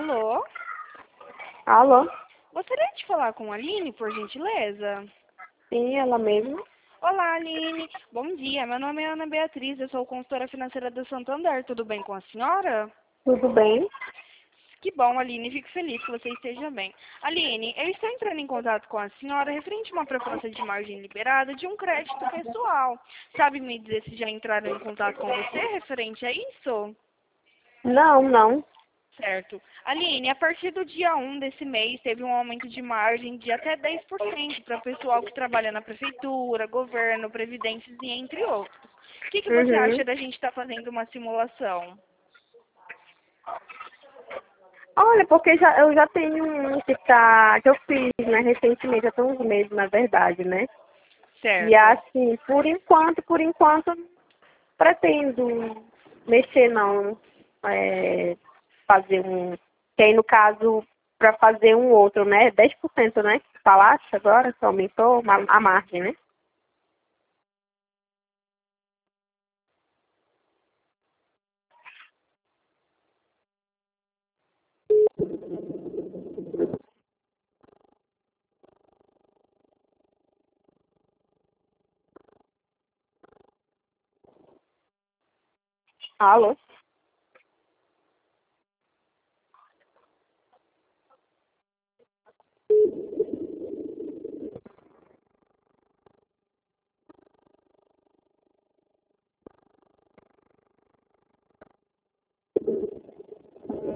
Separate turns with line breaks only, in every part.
Alô?
Alô?
Gostaria de falar com a Aline, por gentileza?
Sim, ela mesma.
Olá, Aline. Bom dia. Meu nome é Ana Beatriz. Eu sou consultora financeira do Santander. Tudo bem com a senhora?
Tudo bem?
Que bom, Aline. Fico feliz que você esteja bem. Aline, eu estou entrando em contato com a senhora referente a uma proposta de margem liberada de um crédito pessoal. Sabe me dizer se já entraram em contato com você referente a isso?
Não.
Certo. Aline, a partir do dia 1 desse mês, teve um aumento de margem de até 10% para o pessoal que trabalha na prefeitura, governo, previdências e entre outros. O que você
Uhum.
acha da gente estar fazendo uma simulação?
Olha, porque eu já tenho um que eu fiz, né, recentemente, há tem uns meses, na verdade, né? E
Certo.
assim, por enquanto, pretendo mexer não, fazer um, que aí no caso, para fazer um outro, né? 10%, né? Que falaste agora, que aumentou a margem, né? Alô?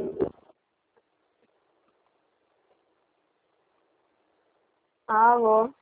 Alô?